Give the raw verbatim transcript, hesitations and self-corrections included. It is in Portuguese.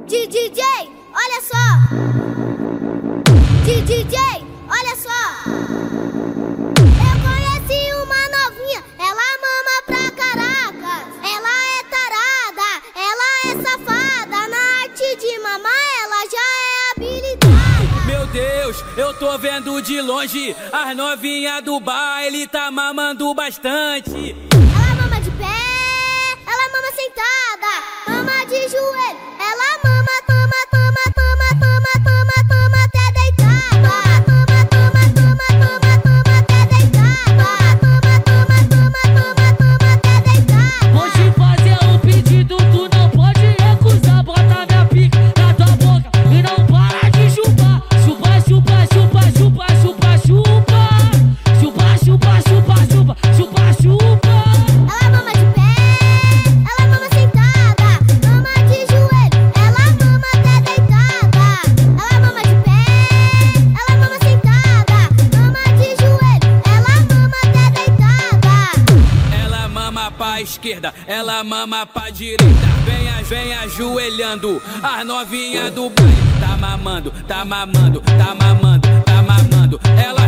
D J, olha só. D J, olha só. Eu conheci uma novinha, ela mama pra caracas. Ela é tarada, ela é safada. Na arte de mamar ela já é habilitada. Meu Deus, eu tô vendo de longe as novinhas do baile tá mamando bastante. Ela mama de pé, ela mama sentada, mama de joelho, ela mama, toma, toma, toma, toma, toma, toma até deitada. Toma, toma, toma, toma, toma até deitada. Toma, toma, toma, toma, toma até deitada. Vou te fazer um pedido, tu não pode recusar. Bota minha pica na tua boca e não para de chupar. Chupa, chupa, chupa, chupa, chupa, chupa. Chupa, chupa, chupa, chupa, chupa, chupa. Ela mama de pé, ela mama sentada, mama de joelho, ela mama até deitada. Ela mama de pé, ela mama sentada, mama de joelho, ela mama até deitada. Ela mama pra esquerda, ela mama pra direita. Vem, vem ajoelhando, as novinhas do baile tá mamando, tá mamando, tá mamando, tá mamando. Ela